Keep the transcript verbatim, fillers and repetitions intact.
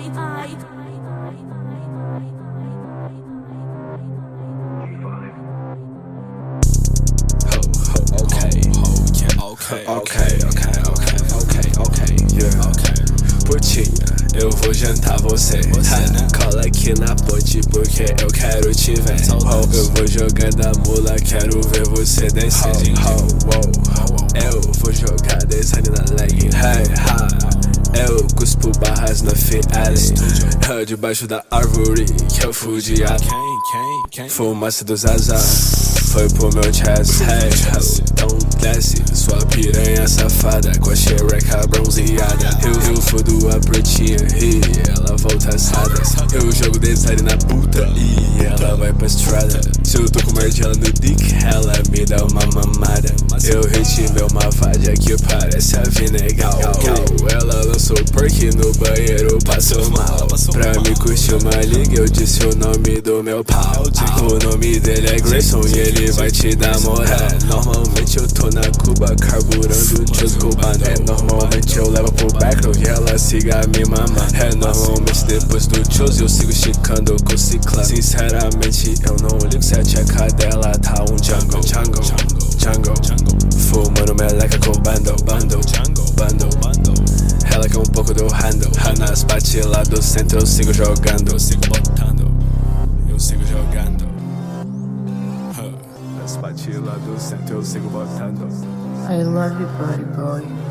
Ok, ok, ok, ok, ok, ok, yeah. Okay. Putinha, eu vou jantar você, você né? Cola aqui na ponte porque eu quero te ver. Oh, eu vou jogando a mula, quero ver você descer. Oh, oh, oh. Eu vou jogar descendo na leg. Hey, ha. Eu cuspo barras na F L. Debaixo da árvore que eu fudi a fumaça do Zaza foi pro meu chest. Hey, então desce sua piranha safada com a xereca bronzeada. Eu, eu fodo a pretinha e ela volta assada. Eu jogo design na puta e ela vai pra estrada. Se eu tô com martela no dick, ela me dá uma mamada. Eu hit meu mavade que parece a Vinegal. Ela lançou perk no banheiro, passou mal. Pra me curtir uma liga, eu disse o nome do meu pau. O nome dele é Grayson e ele vai te dar moral. Normalmente eu tô na Cuba carburando just cubano. É, normalmente eu levo pro backroom e ela siga me mama. É, normalmente depois do chose eu sigo esticando com cicla. Sinceramente eu não ligo se a tcheca dela tá um jungle. Jungle, jungle, jungle. Fumando meleca com bundle, bundle, bundle, bundle. Ela quer um pouco do handle. Nas partes lá do centro eu sigo jogando. Eu sigo botando, eu sigo jogando. Nas partes lá do centro eu sigo botando. I love you, buddy boy.